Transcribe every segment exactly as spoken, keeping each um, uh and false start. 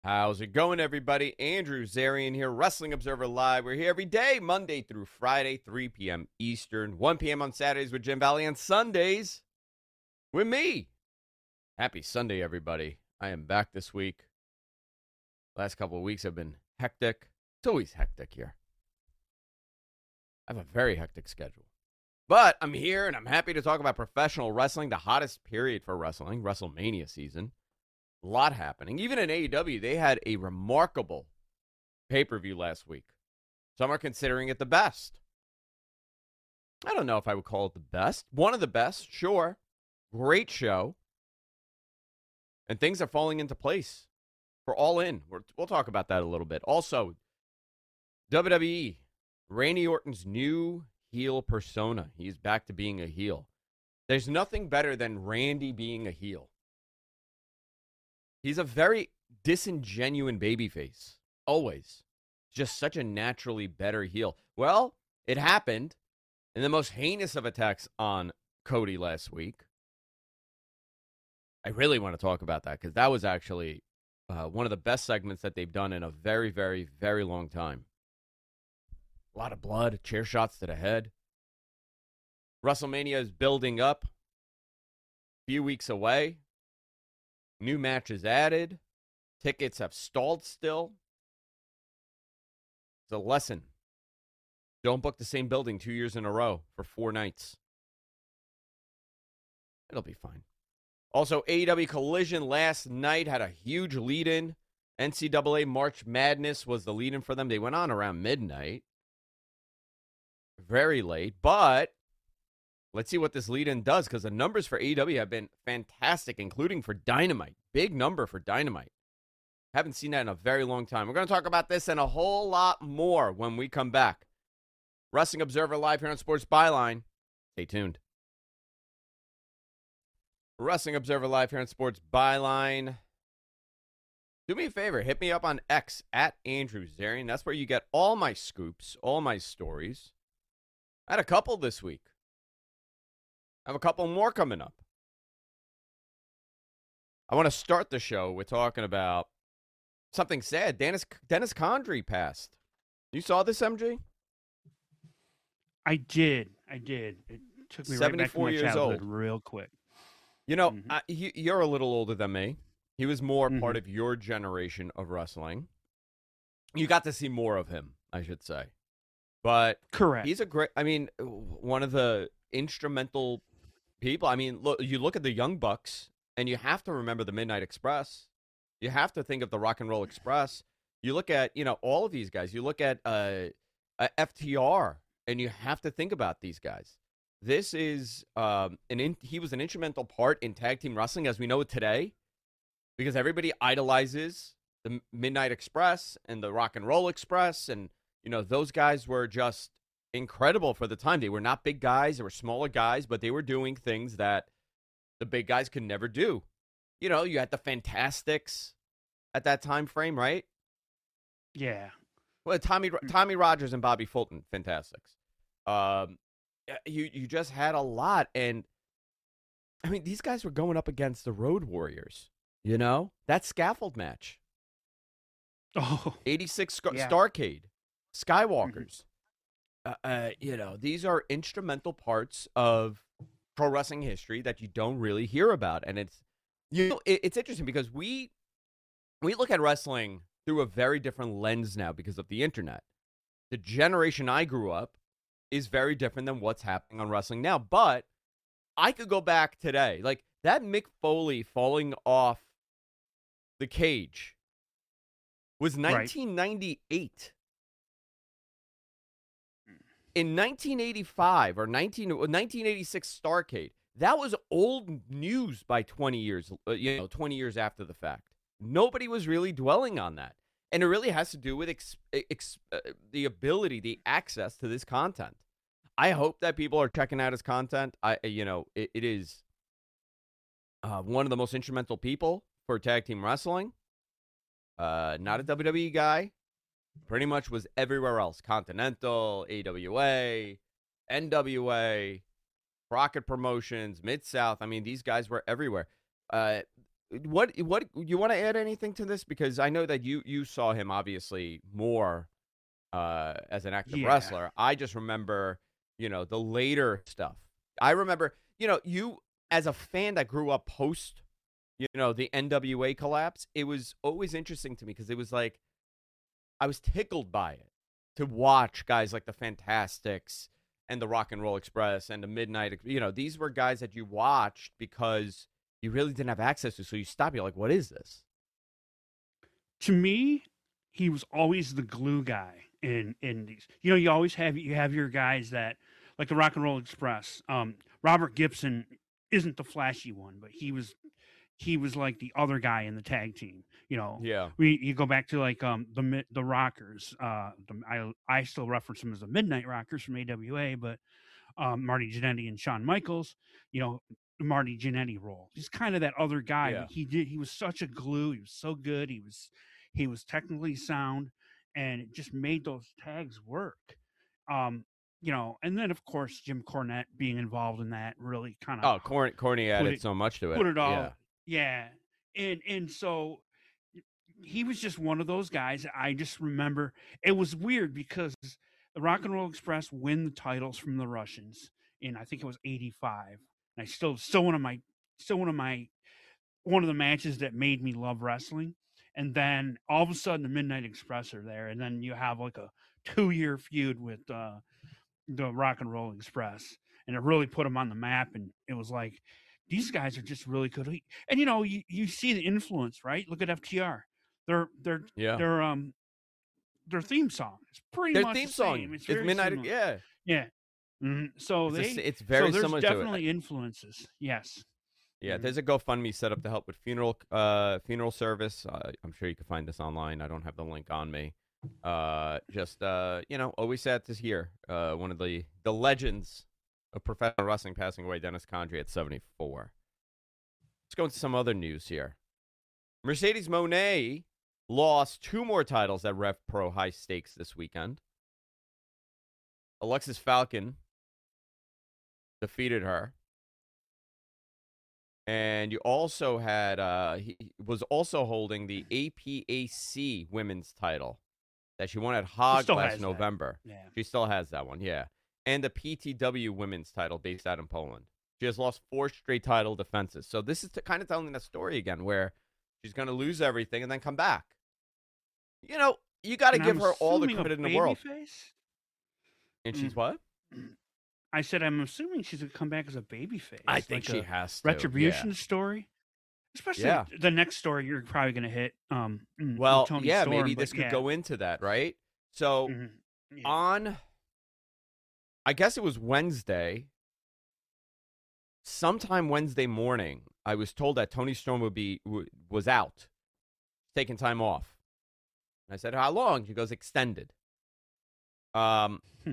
How's it going, everybody? Andrew Zarian here, Wrestling Observer Live. We're here every day, Monday through Friday, three p.m. Eastern, one p.m. on Saturdays with Jim Valley, and Sundays with me. Happy Sunday, everybody. I am back this week. Last couple of weeks have been hectic. It's always hectic here. I have a very hectic schedule. But I'm here, and I'm happy to talk about professional wrestling, the hottest period for wrestling, WrestleMania season. A lot happening. Even in A E W, they had a remarkable pay-per-view last week. Some are considering it the best. I don't know if I would call it the best. One of the best, sure. Great show. And things are falling into place for All In. We're, we'll talk about that a little bit. Also, W W E, Randy Orton's new heel persona. He's back to being a heel. There's nothing better than Randy being a heel. He's a very disingenuous babyface. Always. Just such a naturally better heel. Well, it happened in the most heinous of attacks on Cody last week. I really want to talk about that because that was actually uh, one of the best segments that they've done in a very, very, very long time. A lot of blood, chair shots to the head. WrestleMania is building up. A few weeks away. New matches added. Tickets have stalled still. It's a lesson. Don't book the same building two years in a row for four nights. It'll be fine. Also, A E W Collision last night had a huge lead-in. N C double A March Madness was the lead-in for them. They went on around midnight. Very late, but let's see what this lead-in does, because the numbers for A E W have been fantastic, including for Dynamite. Big number for Dynamite. Haven't seen that in a very long time. We're going to talk about this and a whole lot more when we come back. Wrestling Observer Live here on Sports Byline. Stay tuned. Wrestling Observer Live here on Sports Byline. Do me a favor. Hit me up on X at Andrew Zarian. That's where you get all my scoops, all my stories. I had a couple this week. I have a couple more coming up. I want to start the show with talking about something sad. Dennis Dennis Condrey passed. You saw this, M G? I did. I did. It took me right back to my years childhood old. real quick. You know, Mhm. I, he, you're a little older than me. He was more Mhm. part of your generation of wrestling. You got to see more of him, I should say. But Correct. he's a great, I mean, one of the instrumental people. I mean, look, you look at the Young Bucks, and you have to remember the Midnight Express. You have to think of the Rock and Roll Express. You look at, you know, all of these guys. You look at uh, uh, F T R, and you have to think about these guys. This is, um, an in, he was an instrumental part in tag team wrestling as we know it today, because everybody idolizes the Midnight Express and the Rock and Roll Express, and, you know, those guys were just incredible for the time. They were not big guys. They were smaller guys, but they were doing things that the big guys could never do. You know, you had the Fantastics at that time frame, right? Yeah. Well, Tommy Tommy Rogers and Bobby Fulton, Fantastics. Um, you you just had a lot, and I mean, these guys were going up against the Road Warriors. You know, that scaffold match. Oh. eighty-six Scar- Yeah. Starcade, Skywalkers. Mhm. Uh, uh, you know, these are instrumental parts of pro wrestling history that you don't really hear about, and it's you know it, it's interesting because we we look at wrestling through a very different lens now because of the internet. The generation I grew up is very different than what's happening on wrestling now, but I could go back today, like that Mick Foley falling off the cage was nineteen ninety-eight. In nineteen eighty-five or nineteen, nineteen eighty-six Starcade, that was old news by twenty years, uh, you know, twenty years after the fact. Nobody was really dwelling on that. And it really has to do with ex- ex- uh, the ability, the access to this content. I hope that people are checking out his content. I, you know, it, it is uh, one of the most instrumental people for tag team wrestling. Uh, not a W W E guy. Pretty much was everywhere else. Continental, A W A, N W A, Crockett Promotions, Mid-South. I mean, these guys were everywhere. Uh, what what you want to add anything to this? Because I know that you you saw him obviously more uh, as an active Yeah. wrestler. I just remember, you know, the later stuff. I remember, you know, you as a fan that grew up post, you know, the N W A collapse. It was always interesting to me because it was like I was tickled by it to watch guys like the Fantastics and the Rock and Roll Express and the Midnight. You know, these were guys that you watched because you really didn't have access to. So you stop. You're like, what is this? To me, he was always the glue guy in in these. You know, you always have you have your guys that like the Rock and Roll Express. Um, Robert Gibson isn't the flashy one, but he was he was like the other guy in the tag team. You know, Yeah. we you go back to like um the the Rockers. Uh, the, I I still reference them as the Midnight Rockers from A W A, but um, Marty Jannetty and Shawn Michaels. You know, Marty Jannetty role. He's kind of that other guy, Yeah. but he did. He was such a glue. He was so good. He was he was technically sound, and it just made those tags work. Um, you know, and then of course Jim Cornette being involved in that really kind of Oh, Corny, Corny added it, so much to it. put it all. Yeah. Yeah, and and so he was just one of those guys. I just remember it was weird because the Rock and Roll Express win the titles from the Russians in I think it was eighty-five. And I still still one of my still one of my one of the matches that made me love wrestling. And then all of a sudden the Midnight Express are there, and then you have like a two year feud with uh, the Rock and Roll Express, and it really put them on the map. And it was like these guys are just really good. And you know, you, you see the influence, right? Look at F T R. Their their Yeah. their um their theme song is pretty Their much theme the song. same. It's It's very Midnight. similar. Yeah. Yeah. Mm-hmm. So It's, they a, it's very so there's similar to it. definitely influences. Yes. Yeah, Mhm. there's a GoFundMe set up to help with funeral uh, funeral service. Uh, I'm sure you can find this online. I don't have the link on me. Uh, just uh, you know, always sad to hear uh, one of the the legends of professional wrestling passing away, Dennis Condrey at seventy-four. Let's go into some other news here. Mercedes Moné lost two more titles at Rev Pro High Stakes this weekend. Alexis Falcon defeated her. And you also had, uh, he was also holding the A P A C women's title that she won at Hog last November. Yeah. She still has that one, yeah. And the P T W women's title based out in Poland. She has lost four straight title defenses. So this is kind of telling that story again where she's going to lose everything and then come back. You know, you got to give I'm her all the assuming a credit in the world. babyface? And she's Mm. what? I said I'm assuming she's gonna come back as a babyface. I think like she a has to. retribution yeah. story. Especially Yeah. the next story you're probably gonna hit. Um, mm, Well, Tony yeah, Storm, maybe but this could yeah. go into that, right? So Mhm. Yeah. on, I guess it was Wednesday, sometime Wednesday morning, I was told that Tony Storm would be w- was out, taking time off. And I said, "How long?" She goes, "Extended." Um. Hmm.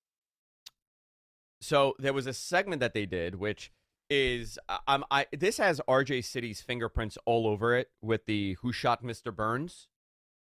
So there was a segment that they did, which is um, I this has R J City's fingerprints all over it with the "Who Shot Mister Burns."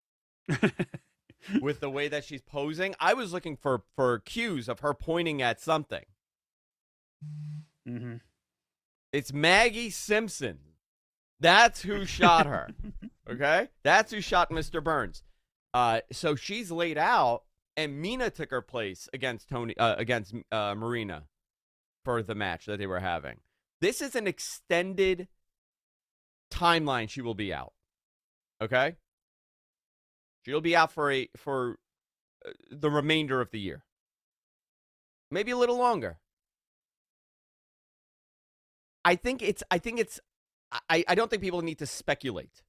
With the way that she's posing, I was looking for for cues of her pointing at something. Mm-hmm. It's Maggie Simpson. That's who shot her. Okay, that's who shot Mister Burns. Uh, so she's laid out, and Mina took her place against Tony uh, against uh, Marina for the match that they were having. This is an extended timeline. She will be out. Okay. She'll be out for a for uh, the remainder of the year. Maybe a little longer. I think it's I think it's I, I don't think people need to speculate.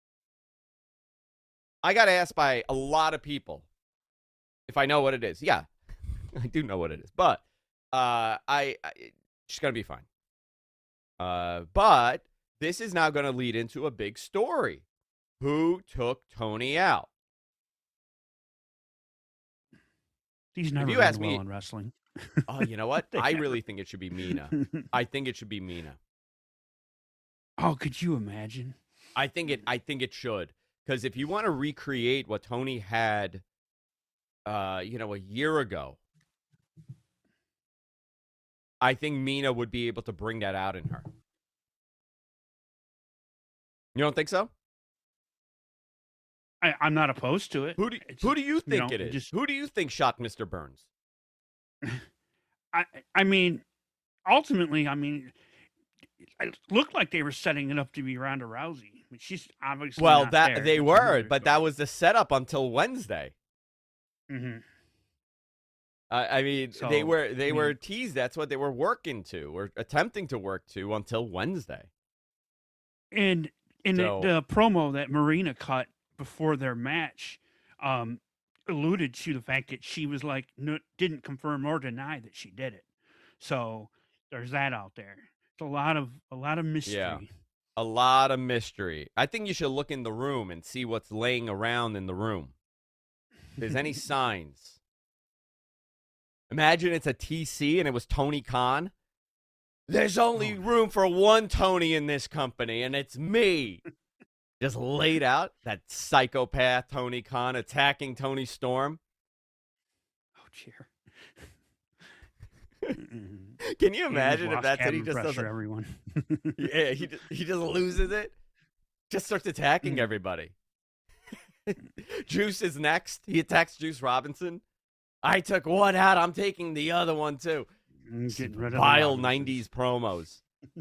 I got asked by a lot of people if I know what it is. Yeah. I do know what it is. But uh I, I she's going to be fine. Uh but this is now going to lead into a big story. Who took Tony out? He's never you been ask well me- in wrestling. Oh, you know what? They I never- really think it should be Mina. I think it should be Mina. Oh, could you imagine? I think it I think it should. Because if you want to recreate what Tony had uh, you know, a year ago, I think Mina would be able to bring that out in her. You don't think so? I, I'm not opposed to it. Who do It's, who do you you think know, it is? just- Who do you think shot Mister Burns? I I mean, ultimately, I mean, it looked like they were setting it up to be Ronda Rousey. I mean, she's obviously Well, not that there. they That's were, another but that story. was the setup until Wednesday. Mhm. I I mean, So, they were they I mean- were teased. That's what they were working to, or attempting to work to, until Wednesday. And in So- the, the promo that Marina cut before their match, um, alluded to the fact that she was like, no, didn't confirm or deny that she did it. So there's that out there. It's a lot of a lot of mystery. Yeah. A lot of mystery. I think you should look in the room and see what's laying around in the room. If there's any signs. Imagine it's a T C and it was Tony Khan. There's only Oh. room for one Tony in this company, and it's me. Just laid out that psychopath Tony Khan attacking Tony Storm. Oh, cheer. Can you imagine if that's it? He just pressure, doesn't. everyone. Yeah, he just, he just loses it. Just starts attacking Mm. everybody. Juice is next. He attacks Juice Robinson. I took one out. I'm taking the other one too. Mm, Getting rid of the Vile Robinsons. nineties promos.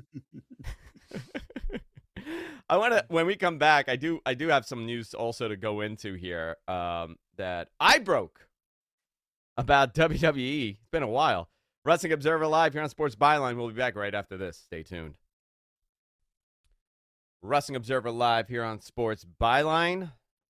I want to when we come back, I do I do have some news also to go into here um, that I broke about W W E. It's been a while. Wrestling Observer Live here on Sports Byline. We'll be back right after this. Stay tuned. Wrestling Observer Live here on Sports Byline.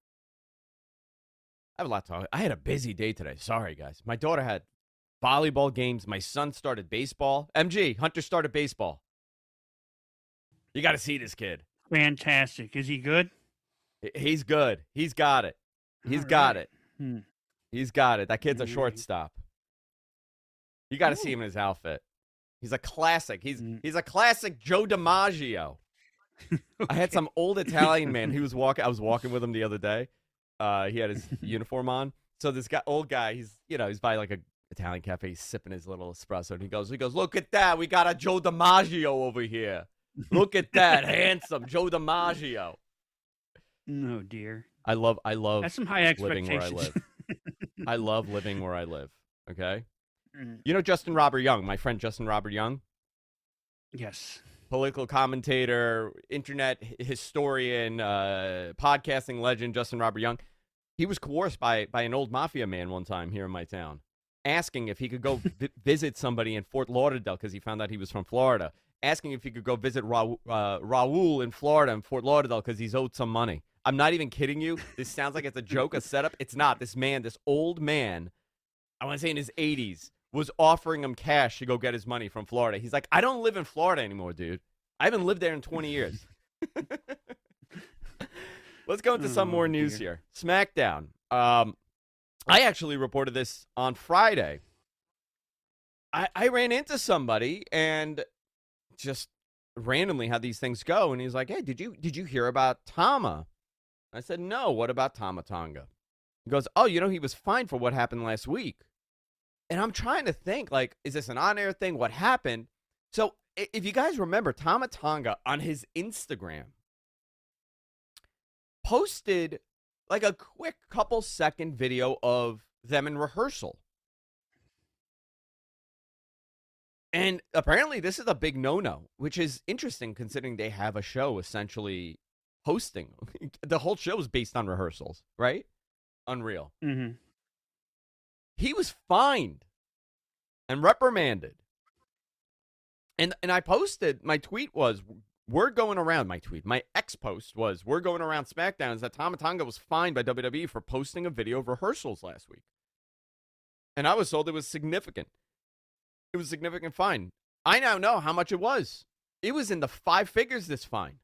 I have a lot to talk. I had a busy day today. Sorry, guys. My daughter had volleyball games. My son started baseball. M G, Hunter started baseball. You got to see this kid. Fantastic. Is he good? He's good. He's got it. He's All got right. it. Hmm. He's got it. That kid's a Mm. shortstop. You got to see Ooh. him in his outfit. He's a classic. He's Mm. he's a classic Joe DiMaggio. I had some old Italian man. He was walking. I was walking with him the other day. Uh, he had his uniform on. So this guy, old guy, he's you know he's by like a Italian cafe. He's sipping his little espresso, and he goes, he goes, look at that. We got a Joe DiMaggio over here. Look at that, handsome Joe DiMaggio. No, dear. I love, I love That's some high living where I expectations. live. I love living where I live. Okay. Mm, You know Justin Robert Young, my friend Justin Robert Young, yes. political commentator, internet h- historian, uh, podcasting legend, Justin Robert Young. He was coerced by by an old mafia man one time here in my town, asking if he could go vi- visit somebody in Fort Lauderdale because he found out he was from Florida. Asking if he could go visit Ra- uh, Raul in Florida in Fort Lauderdale because he's owed some money. I'm not even kidding you. This sounds like it's a joke, a setup. It's not. This man, this old man, I want to say in his eighties, was offering him cash to go get his money from Florida. He's like, I don't live in Florida anymore, dude. I haven't lived there in twenty years. Let's go into some Oh, more news dear. here. SmackDown. Um, I actually reported this on Friday. I, I ran into somebody and just randomly how these things go, and he's like, "Hey, did you did you hear about Tama?" I said, "No. What about Tama Tonga?" He goes, "Oh, you know, he was fined for what happened last week." And I'm trying to think, like, is this an on-air thing? What happened? So, i- if you guys remember, Tama Tonga on his Instagram posted like a quick couple second video of them in rehearsal. And apparently this is a big no-no, which is interesting considering they have a show essentially hosting. The whole show is based on rehearsals, right? Unreal. hmm He was fined and reprimanded. And and I posted, my tweet was, word going around, my tweet, my ex-post was, word going around SmackDown is that Tama Tonga was fined by W W E for posting a video of rehearsals last week. And I was told it was significant. It was a significant fine. I now know how much it was. It was in the five figures, this fine.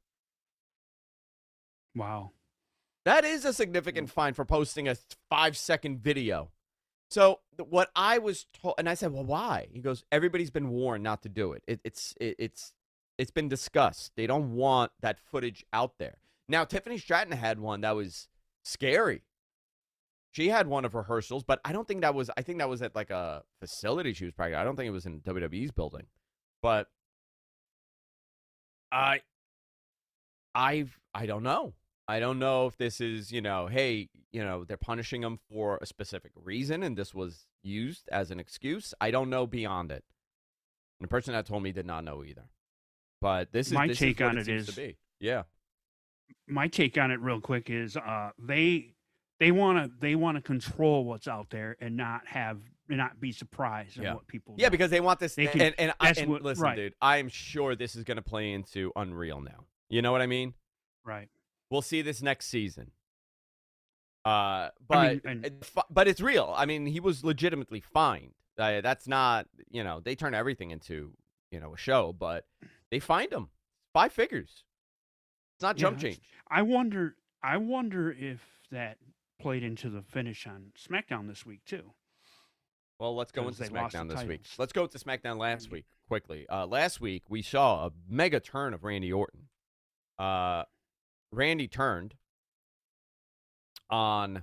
Wow. That is a significant fine for posting a five-second video. So th- what I was told, and I said, well, why? He goes, everybody's been warned not to do it. it it's it, it's it's been discussed. They don't want that footage out there. Now, Tiffany Stratton had one that was scary. She had one of rehearsals, but I don't think that was, I think that was at like a facility she was practicing. I don't think it was in W W E's building. But I, I've I don't know. I don't know if this is, you know, hey, you know, they're punishing him for a specific reason and this was used as an excuse. I don't know beyond it. And the person that told me did not know either. But this is my this take is what on it it seems is to be. Yeah. my take on it real quick is uh they they want to they want to control what's out there and not have and not be surprised at Yeah. what people Yeah, know. because they want this. They can- and and, I, that's and what- listen, right. dude, I'm sure this is going to play into Unreal now. You know what I mean? Right. We'll see this next season. Uh, but I mean, and- it- fi- but it's real. I mean, he was legitimately fined. Uh, that's not, you know, they turn everything into, you know, a show, but they fined him five figures. It's not Yeah, jump that's- change. I wonder I wonder if that played into the finish on SmackDown this week too. Well, let's go 'Cause into they lost SmackDown the this week. titles. Let's go to SmackDown last Mhm. week quickly. Uh, last week we saw a mega turn of Randy Orton. Uh, Randy turned on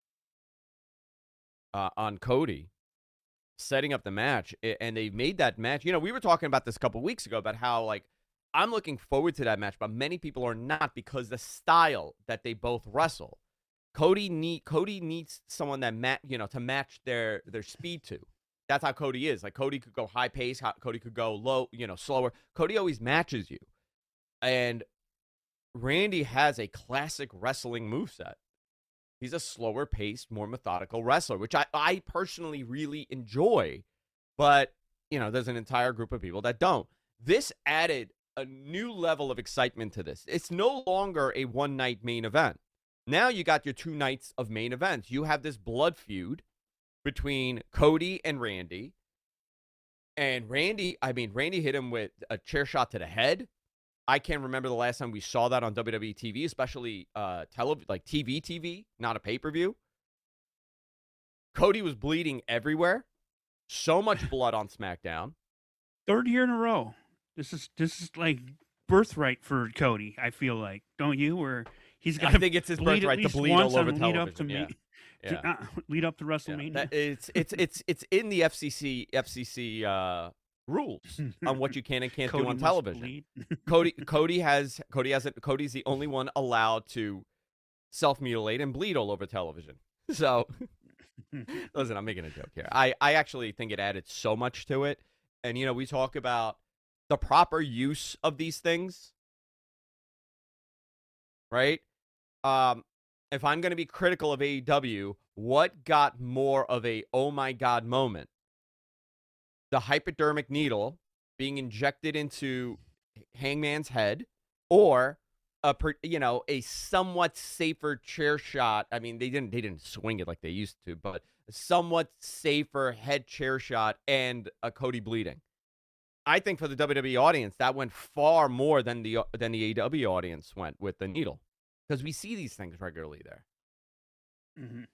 uh, on Cody, setting up the match, a- and they made that match. You know, we were talking about this a couple weeks ago about how like I'm looking forward to that match, but many people are not because the style that they both wrestle. Cody need Cody needs someone that mat you know to match their their speed to. That's how Cody is. Like Cody could go high pace, how, Cody could go low, you know, slower. Cody always matches you, and Randy has a classic wrestling moveset. He's a slower paced, more methodical wrestler, which I, I personally really enjoy. But, you know, there's an entire group of people that don't. This added a new level of excitement to this. It's no longer a one-night main event. Now you got your two nights of main events. You have this blood feud between Cody and Randy. And Randy, I mean, Randy hit him with a chair shot to the head. I can't remember the last time we saw that on W W E T V, especially uh, tele- like T V T V, not a pay-per-view. Cody was bleeding everywhere. So much blood on SmackDown. Third year in a row. This is this is like birthright for Cody. I feel like, don't you? Where he's got I think it's his bleed birthright at to least bleed once all over on lead television. up to yeah. me, Yeah. to, uh, lead up to Yeah. WrestleMania. That, it's it's it's it's in the F C C F C C uh, rules on what you can and can't Cody do on must television. bleed. Cody Cody has Cody has a, Cody's the only one allowed to self mutilate and bleed all over television. So listen, I'm making a joke here. I I actually think it added so much to it, and you know we talk about the proper use of these things, right? Um, if I'm going to be critical of A E W, what got more of a oh my god moment? The hypodermic needle being injected into Hangman's head, or a per, you know a somewhat safer chair shot. I mean, they didn't they didn't swing it like they used to, but a somewhat safer head chair shot and a Cody bleeding. I think for the W W E audience, that went far more than the than the A E W audience went with the needle, because we see these things regularly there. Mhm.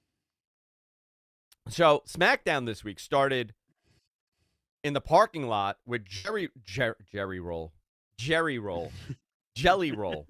So SmackDown this week started in the parking lot with Jerry Jer, Jerry Roll, Jerry Roll, Jelly Roll,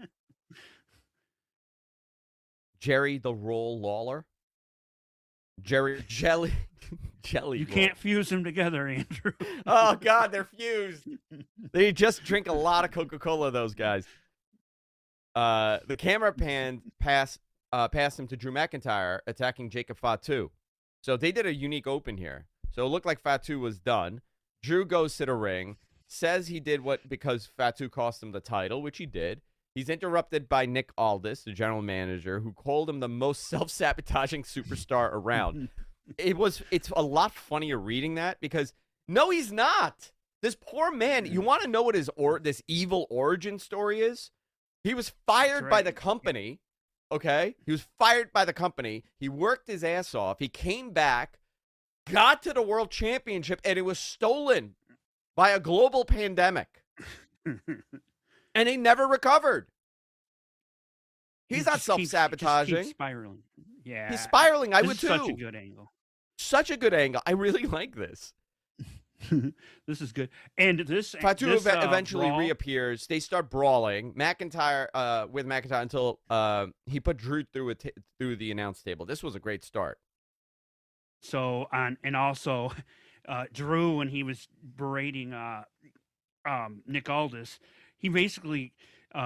Jerry the Roll Lawler, Jerry Jelly Jelly. You Roll. can't fuse them together, Andrew. Oh God, they're fused. They just drink a lot of Coca-Cola. Those guys. Uh, the camera pan pass uh, passed him to Drew McIntyre attacking Jacob Fatu. So they did a unique open here. So it looked like Fatu was done. Drew goes to the ring, says he did what because Fatu cost him the title, which he did. He's interrupted by Nick Aldis, the general manager, who called him the most self-sabotaging superstar around. It was it's a lot funnier reading that because no, he's not. This poor man, you want to know what his or this evil origin story is? He was fired right. by the company. Okay? He was fired by the company. He worked his ass off. He came back, got to the world championship, and it was stolen by a global pandemic. And he never recovered. He's He not just keeps- self-sabotaging. just keeps spiraling. Yeah. He's spiraling. I This would is too. Such a good angle. Such a good angle. I really like this. This is good. And this Fatu this, ev- uh, eventually brawl- reappears. They start brawling. McIntyre uh, with McIntyre until uh, he put Drew through a t- through the announce table. This was a great start. So on and also uh, Drew, when he was berating uh, um, Nick Aldis, he basically uh,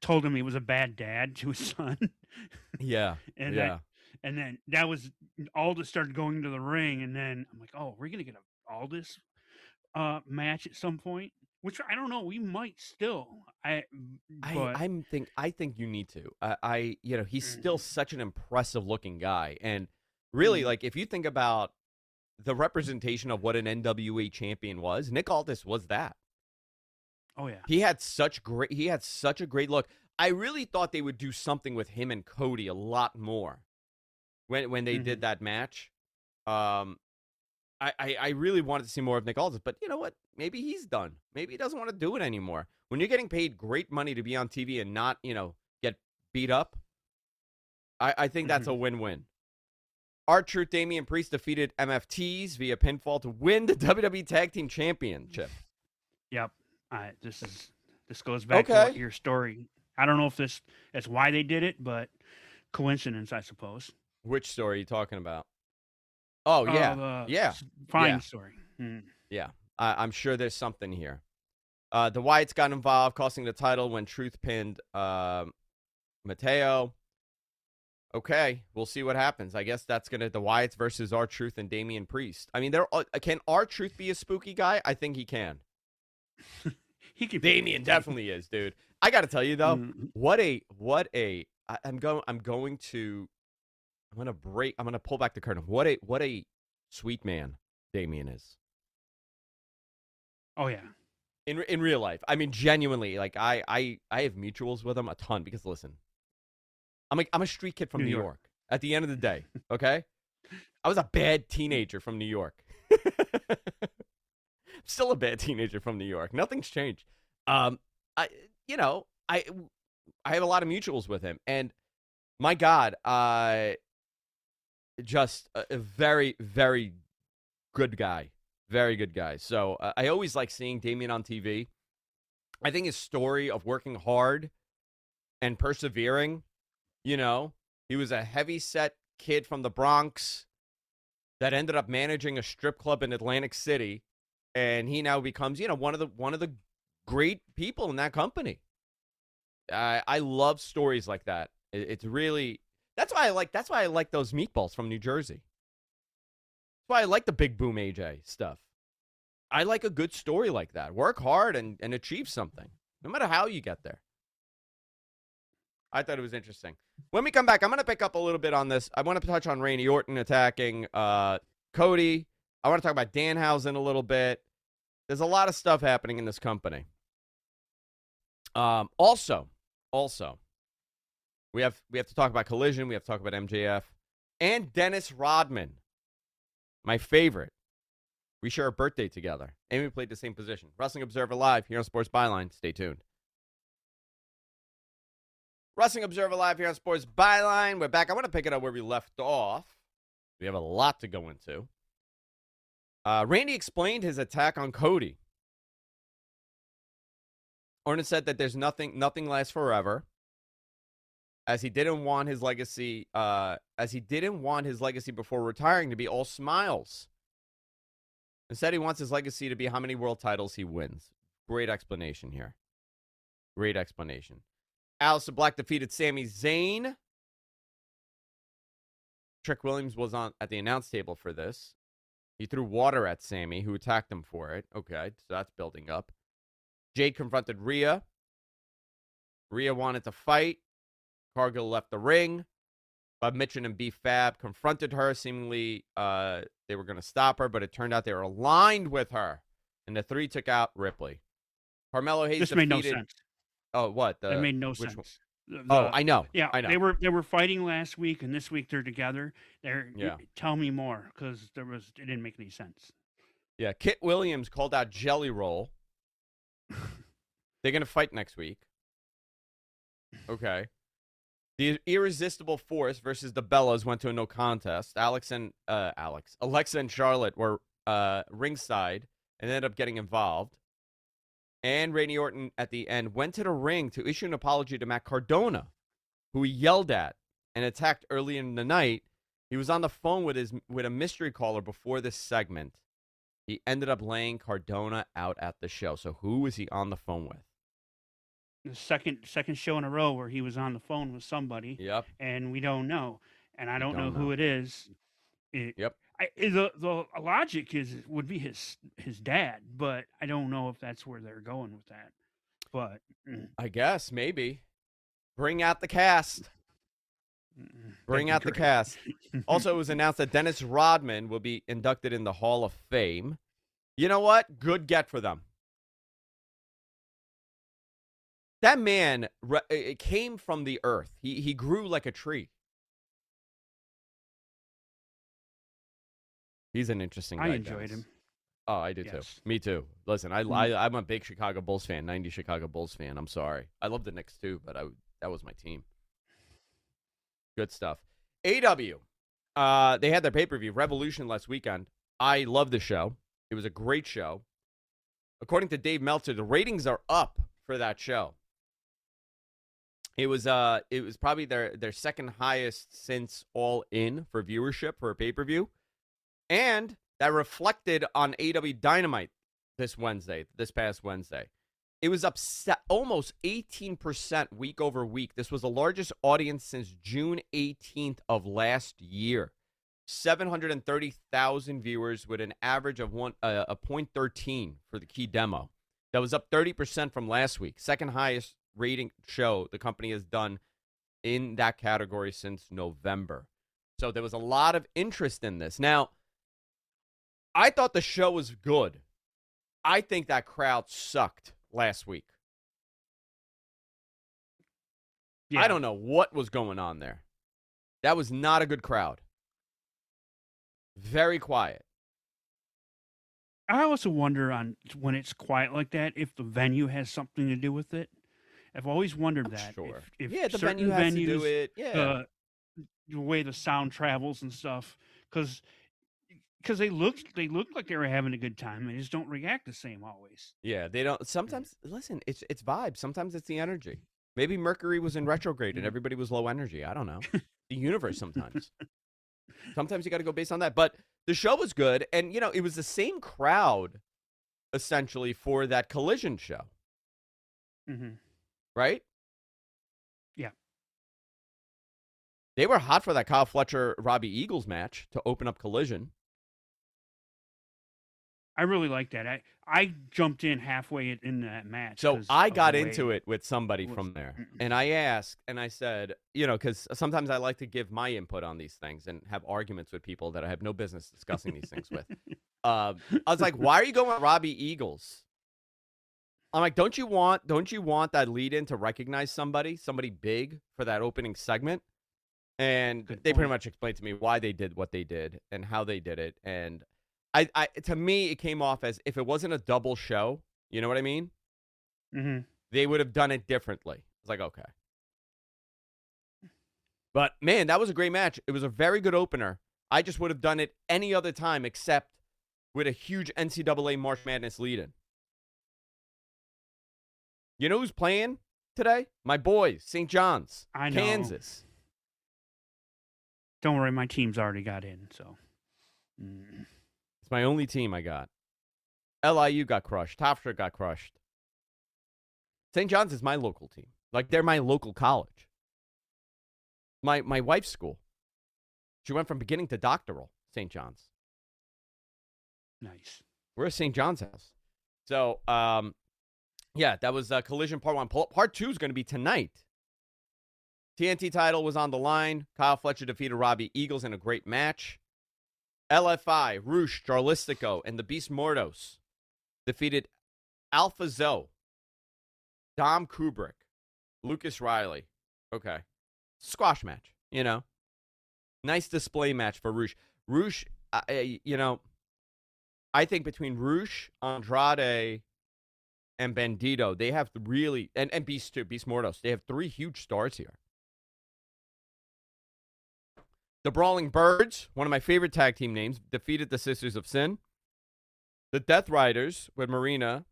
told him he was a bad dad to his son. Yeah. and yeah. That, and then that was Aldis started going to the ring, and then I'm like, oh, we're gonna get a Aldis uh, match at some point. Which I don't know. We might still. I. But, I I'm think I think you need to. I, I you know he's still such an impressive looking guy, and really Mhm. like if you think about the representation of what an N W A champion was, Nick Aldis was that. Oh yeah. He had such great. He had such a great look. I really thought they would do something with him and Cody a lot more when when they Mhm. did that match. Um, I, I I really wanted to see more of Nick Aldis, but you know what? Maybe he's done. Maybe he doesn't want to do it anymore. When you're getting paid great money to be on T V and not, you know, get beat up, I, I think that's a Mhm. win-win. R-Truth, Damian Priest defeated M F Ts via pinfall to win the W W E Tag Team Championship. Yep. I, this is this goes back to Okay. what your story. I don't know if this that's why they did it, but coincidence, I suppose. Which story are you talking about? Oh, yeah. Uh, the yeah. s- Fine Yeah. story. Mm. Yeah. I, I'm sure there's something here. Uh, the Wyatts got involved, costing the title when Truth pinned uh, Mateo. Okay, we'll see what happens. I guess that's gonna the Wyatts versus R-Truth and Damian Priest. I mean, there can R-Truth be a spooky guy? I think he can. He can. Damian definitely is, dude. I got to tell you though, Mm. what a what a I, I'm going I'm going to I'm gonna break I'm gonna pull back the curtain. What a what a sweet man Damian is. Oh yeah. In in real life. I mean, genuinely, like I I I have mutuals with him a ton because listen, I'm a, I'm a street kid from New, New York. York. At the end of the day, okay? I was a bad teenager from New York. Still a bad teenager from New York. Nothing's changed. Um, I you know I I have a lot of mutuals with him, and my God, uh, just a, a very very good guy, very good guy. So uh, I always like seeing Damian on T V. I think his story of working hard and persevering, you know, he was a heavy set kid from the Bronx that ended up managing a strip club in Atlantic City, and he now becomes, you know, one of the one of the great people in that company. I I love stories like that. It, it's really that's why I like that's why I like those meatballs from New Jersey. That's why I like the Big Boom A J stuff. I like a good story like that. Work hard and, and achieve something, no matter how you get there. I thought it was interesting. When we come back, I'm going to pick up a little bit on this. I want to touch on Randy Orton attacking uh, Cody. I want to talk about Danhausen a little bit. There's a lot of stuff happening in this company. Um, also, also, we have we have to talk about Collision. We have to talk about M J F and Dennis Rodman, my favorite. We share a birthday together, and we played the same position. Wrestling Observer Live here on Sports Byline. Stay tuned. Wrestling Observer Live here on Sports Byline. We're back. I want to pick it up where we left off. We have a lot to go into. Uh, Randy explained his attack on Cody. Orton said that there's nothing, nothing lasts forever, as he didn't want his legacy, uh, as he didn't want his legacy before retiring to be all smiles. Instead, he wants his legacy to be how many world titles he wins. Great explanation here. Great explanation. Aleister Black defeated Sami Zayn. Trick Williams was on at the announce table for this. He threw water at Sami, who attacked him for it. Okay, so that's building up. Jade confronted Rhea. Rhea wanted to fight. Cargill left the ring. Bob Mitchell and B-Fab confronted her. Seemingly, uh, they were going to stop her, but it turned out they were aligned with her. And the three took out Ripley. Carmelo Hayes This defeated... made no sense. Oh, what? The, it made no which sense. one? The- Oh, I know. Yeah, I know. they were they were fighting last week, and this week they're together. They're Yeah. Tell me more, because there was it didn't make any sense. Yeah, Kit Williams called out Jelly Roll. They're going to fight next week. Okay. The Irresistible Force versus the Bellas went to a no contest. Alex and uh, Alex, Alexa and Charlotte were uh, ringside and ended up getting involved. And Randy Orton at the end went to the ring to issue an apology to Matt Cardona, who he yelled at and attacked early in the night. He was on the phone with his with a mystery caller before this segment. He ended up laying Cardona out at the show. So who was he on the phone with? the second second show in a row where he was on the phone with somebody, Yep. and we don't know, and I We don't know don't who know. it is. It, Yep. I, the the logic is would be his his dad, but I don't know if that's where they're going with that. But mm, I guess maybe. Bring out the cast. mm, Bring that'd out be the great. cast. Also, it was announced that Dennis Rodman will be inducted in the Hall of Fame. You know what? Good get for them. That man re- it came from the earth. He he grew like a tree. He's an interesting guy. I enjoyed Dennis. him. Oh, I do Yes. too. Me too. Listen, I, Mm. I I'm a big Chicago Bulls fan. ninety Chicago Bulls fan. I'm sorry. I love the Knicks too, but I that was my team. Good stuff. A W. Uh, they had their pay per view Revolution last weekend. I love the show. It was a great show. According to Dave Meltzer, the ratings are up for that show. It was uh, it was probably their their second highest since All In for viewership for a pay per view, and that reflected on A W Dynamite this Wednesday, this past Wednesday. It was up se- almost eighteen percent week over week. This was the largest audience since June eighteenth of last year. seven hundred thirty thousand viewers with an average of one uh, a point one three for the key demo. That was up thirty percent from last week. Second highest rating show the company has done in that category since November. So there was a lot of interest in this. Now, I thought the show was good. I think that crowd sucked last week. Yeah. I don't know what was going on there. That was not a good crowd. Very quiet. I also wonder on when it's quiet like that if the venue has something to do with it. I've always wondered I'm that. sure. If, if Yeah, the certain venue has venues, to do it. Yeah. uh, the way the sound travels and stuff, because because they looked they looked like they were having a good time. They just don't react the same always. Yeah, they don't. Sometimes, listen, it's it's vibes. Sometimes it's the energy. Maybe Mercury was in retrograde and Mm. everybody was low energy. I don't know. The universe sometimes. Sometimes you got to go based on that. But the show was good, and you know it was the same crowd, essentially, for that Collision show, Mm-hmm. right? Yeah. They were hot for that Kyle Fletcher Robbie Eagles match to open up Collision. I really like that. I I jumped in halfway in, in that match. So 'cause I of got the into way- it with somebody was- from there, Mm-mm. and I asked, and I said, you know, because sometimes I like to give my input on these things and have arguments with people that I have no business discussing these things with. Uh, I was like, why are you going with Robbie Eagles? I'm like, don't you want, don't you want that lead in to recognize somebody, somebody big for that opening segment? And Good they pretty point. much explained to me why they did what they did and how they did it. And I, I, to me, it came off as if it wasn't a double show. You know what I mean? Mm-hmm. They would have done it differently. It's like, okay. But, man, that was a great match. It was a very good opener. I just would have done it any other time except with a huge N C double A March Madness lead-in. You know who's playing today? My boys, Saint John's, I know. Kansas. Don't worry, my team's already got in. So. Mm. It's my only team I got. L I U got crushed. Hofstra got crushed. Saint John's is my local team. Like, they're my local college. My my wife's school. She went from beginning to doctoral, Saint John's. Nice. We're a Saint John's house. So, um, yeah, that was uh, Collision Part one. Pa- Part two is going to be tonight. T N T title was on the line. Kyle Fletcher defeated Robbie Eagles in a great match. L F I, Roosh, Jarlistico, and the Beast Mordos defeated Alpha Zoe, Dom Kubrick, Lucas Riley. Okay. Squash match, you know. Nice display match for Roosh. Roosh, uh, you know, I think between Roosh, Andrade, and Bandito, they have really, and, and Beast too, Beast Mordos, they have three huge stars here. The Brawling Birds, one of my favorite tag team names, defeated the Sisters of Sin. The Death Riders with Marina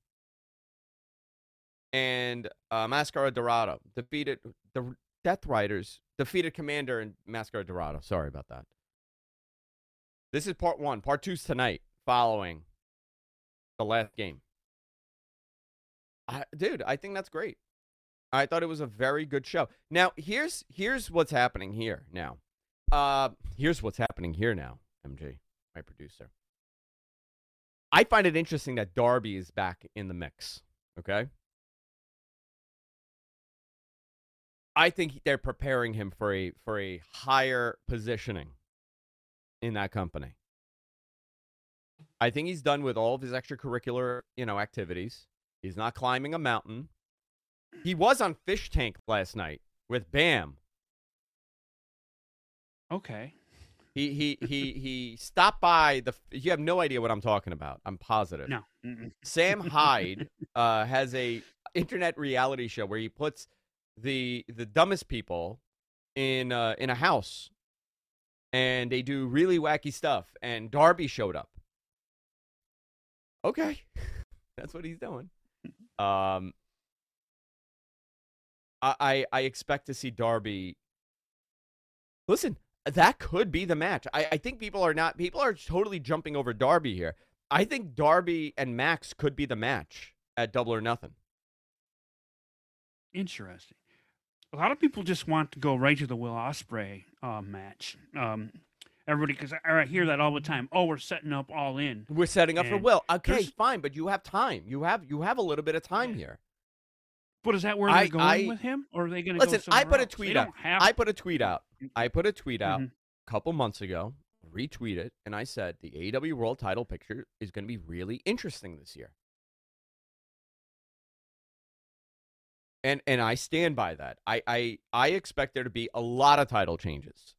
and uh, Mascara Dorado defeated the Death Riders defeated Commander and Mascara Dorado. Sorry about that. This is part one. Part two's tonight, following the last game. I, dude, I think that's great. I thought it was a very good show. Now, here's here's what's happening here now. Uh, here's what's happening here now, M G, my producer. I find it interesting that Darby is back in the mix, okay? I think they're preparing him for a for a higher positioning in that company. I think he's done with all of his extracurricular, you know, activities. He's not climbing a mountain. He was on Fish Tank last night with Bam. Okay. He he he he stopped by the. You have no idea what I'm talking about. I'm positive. No. Mm-mm. Sam Hyde uh, has a internet reality show where he puts the the dumbest people in uh, in a house, and they do really wacky stuff. And Darby showed up. Okay, that's what he's doing. Um, I, I I expect to see Darby. Listen, that could be the match. I, I think people are not. People are totally jumping over Darby here. I think Darby and Max could be the match at Double or Nothing. Interesting. A lot of people just want to go right to the Will Ospreay uh, match. Um, everybody, because I, I hear that all the time. Oh, we're setting up All In. We're setting up for And Will. Okay, there's- fine, but you have time. You have you have a little bit of time here. But is that where I- they're going I- with him, or are they going to Listen, go I somewhere put a else? They tweet don't out. have I put a tweet out. I put a tweet out Mhm. a couple months ago, retweet it, and I said the A E W World Title picture is going to be really interesting this year. And and I stand by that. I, I I expect there to be a lot of title changes.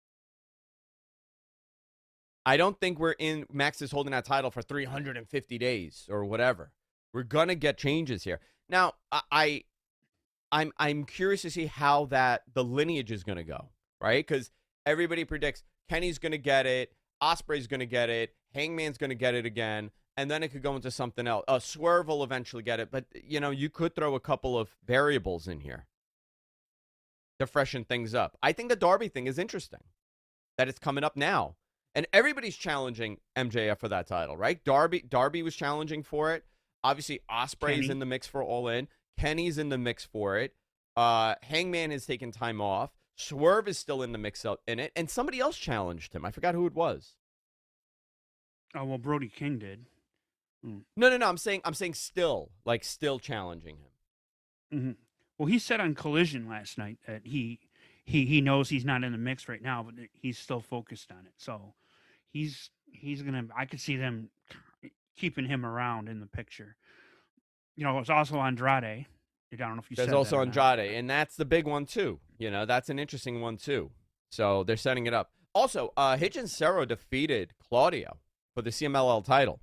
I don't think we're in Max is holding that title for three hundred fifty days or whatever. We're gonna get changes here. Now, I, I I'm I'm curious to see how that the lineage is gonna go, right? Because everybody predicts Kenny's gonna get it, Ospreay's gonna get it, Hangman's gonna get it again, and then it could go into something else. Uh, Swerve will eventually get it, but you know you could throw a couple of variables in here to freshen things up. I think the Darby thing is interesting, that it's coming up now, and everybody's challenging M J F for that title, right? Darby Darby was challenging for it. Obviously, Ospreay's Kenny. in the mix for All In. Kenny's in the mix for it. Uh, Hangman has taken time off. Swerve is still in the mix up in it, and somebody else challenged him. I forgot who it was. Oh well, Brody King did. No, no, no. I'm saying, I'm saying still, like still challenging him. hmm Well, he said on Collision last night that he he he knows he's not in the mix right now, but that he's still focused on it. So he's he's gonna. I could see them keeping him around in the picture. You know, it's also Andrade. I don't know if you There's said also that or not. Andrade, and that's the big one too. You know, that's an interesting one too. So they're setting it up. Also, uh, Hitchin Cerro defeated Claudio for the C M L L title.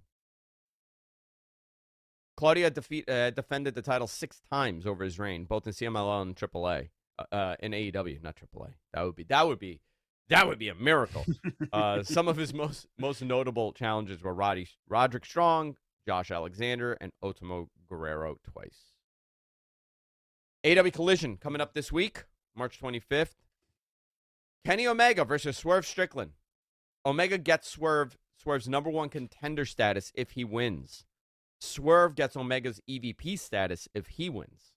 Claudio defeat, uh, defended the title six times over his reign, both in C M L L and triple A, uh, uh, in A E W, not triple A. That would be that would be that would be a miracle. uh, some of his most most notable challenges were Roddy, Roderick Strong, Josh Alexander, and Ultimo Guerrero twice. A E W Collision coming up this week, March twenty-fifth. Kenny Omega versus Swerve Strickland. Omega gets Swerve Swerve's number one contender status if he wins. Swerve gets Omega's E V P status if he wins.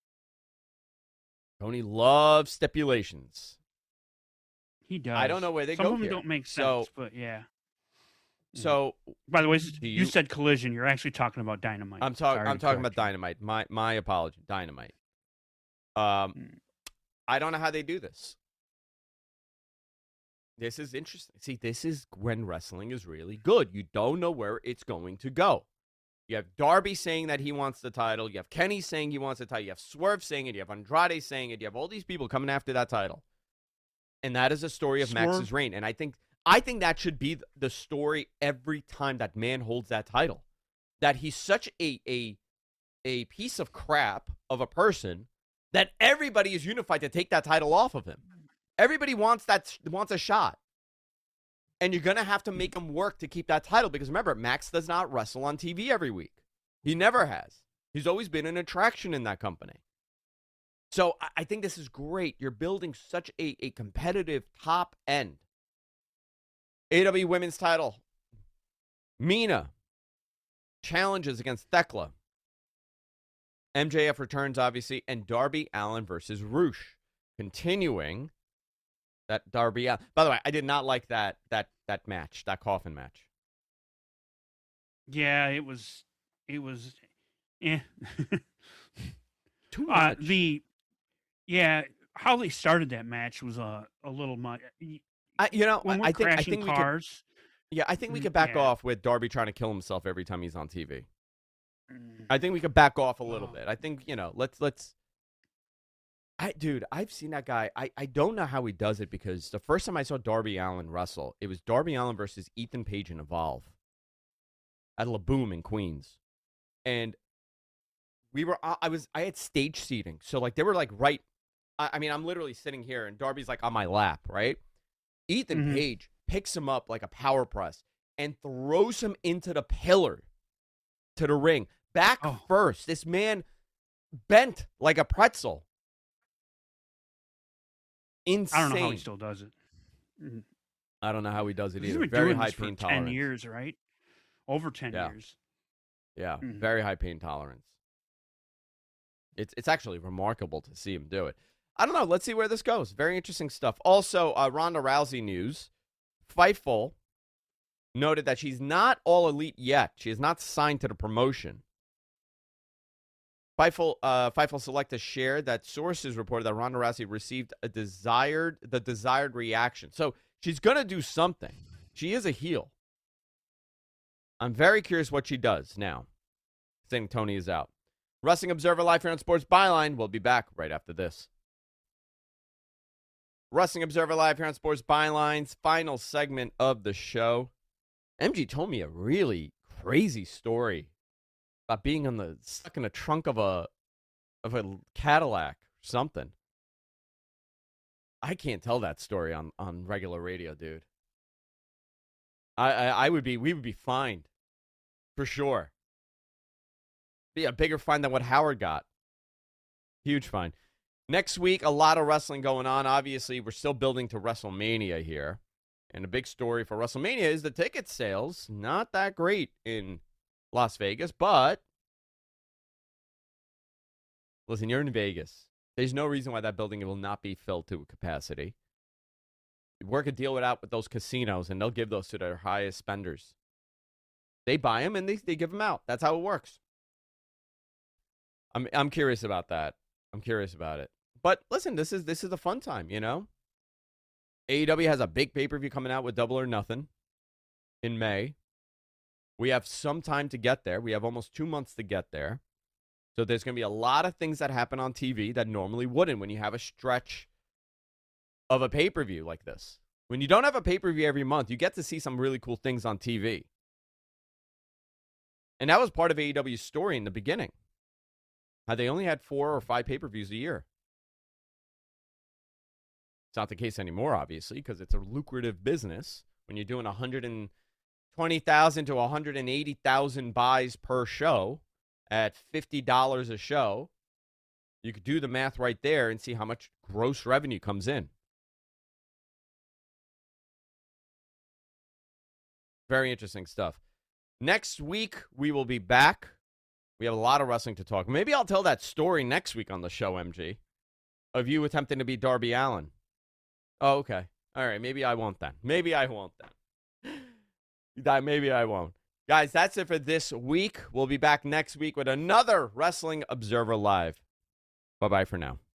Tony loves stipulations. He does. I don't know where they Some go of them here. don't make So- sense, but yeah. So By the way, Do you, you- said Collision. You're actually talking about Dynamite. I'm talking. Sorry I'm to talking correct about you. Dynamite. My my apology, Dynamite. Um, Mm. I don't know how they do this. This is interesting. See, this is when wrestling is really good. You don't know where it's going to go. You have Darby saying that he wants the title. You have Kenny saying he wants the title. You have Swerve saying it. You have Andrade saying it. You have all these people coming after that title. And that is a story of Swerve- Max's reign. And I think I think that should be the story every time that man holds that title. That he's such a a a piece of crap of a person that everybody is unified to take that title off of him. Everybody wants that wants a shot. And you're going to have to make him work to keep that title because remember, Max does not wrestle on T V every week. He never has. He's always been an attraction in that company. So I, I think this is great. You're building such a, a competitive top end. A E W Women's title. Mina challenges against Thekla. M J F returns, obviously, and Darby Allin versus Roosh. Continuing that Darby Allin. By the way, I did not like that that that match, that coffin match. Yeah, it was, it was, eh. Too uh, much. the, yeah, how they started that match was a a little much. I, you know, When we're I think I crashing think we cars, could. Yeah, I think we mm, could back yeah. off with Darby trying to kill himself every time he's on T V. mm, I think we could back off a little Oh. bit. I think, you know, let's let's. I dude, I've seen that guy. I I don't know how he does it because the first time I saw Darby Allin wrestle, it was Darby Allin versus Ethan Page in Evolve at La Boom in Queens, and we were. I was. I had stage seating, so like they were like right. I, I mean, I'm literally sitting here, and Darby's like on my lap, right? Ethan Mhm. Page picks him up like a power press and throws him into the pillar to the ring. Back Oh. first. This man bent like a pretzel. Insane. I don't know how he still does it. Mm. I don't know how he does it He's either. been Very doing high this for pain ten tolerance. years, right? Over ten Yeah. years. Yeah, Mhm. very high pain tolerance. It's it's actually remarkable to see him do it. I don't know. Let's see where this goes. Very interesting stuff. Also, uh, Ronda Rousey news. Fightful noted that she's not all elite yet. She is not signed to the promotion. Fightful, uh, Fightful Select has shared that sources reported that Ronda Rousey received a desired the desired reaction. So she's gonna do something. She is a heel. I'm very curious what she does now. Saying Tony is out. Wrestling Observer Live here on Sports Byline. We'll be back right after this. Wrestling Observer Live here on Sports Byline's final segment of the show. M G told me a really crazy story about being on the stuck in the trunk of a of a Cadillac or something. I can't tell that story on, on regular radio, dude. I, I I would be we would be fined for sure. Be a bigger fine than what Howard got. Huge fine. Next week, a lot of wrestling going on. Obviously, we're still building to WrestleMania here. And a big story for WrestleMania is the ticket sales. Not that great in Las Vegas, but listen, you're in Vegas. There's no reason why that building will not be filled to capacity. Work a deal it out with those casinos, and they'll give those to their highest spenders. They buy them, and they, they give them out. That's how it works. I'm I'm curious about that. I'm curious about it. But listen, this is this is a fun time, you know? A E W has a big pay-per-view coming out with Double or Nothing in May. We have some time to get there. We have almost two months to get there. So there's going to be a lot of things that happen on T V that normally wouldn't when you have a stretch of a pay-per-view like this. When you don't have a pay-per-view every month, you get to see some really cool things on T V. And that was part of A E W's story in the beginning. How they only had four or five pay-per-views a year. It's not the case anymore, obviously, because it's a lucrative business. When you're doing one hundred twenty thousand to one hundred eighty thousand buys per show at fifty dollars a show, you could do the math right there and see how much gross revenue comes in. Very interesting stuff. Next week, we will be back. We have a lot of wrestling to talk. Maybe I'll tell that story next week on the show, M G, of you attempting to beat Darby Allin. Oh, okay. All right. Maybe I won't then. Maybe I won't then. Maybe I won't. Guys, that's it for this week. We'll be back next week with another Wrestling Observer Live. Bye-bye for now.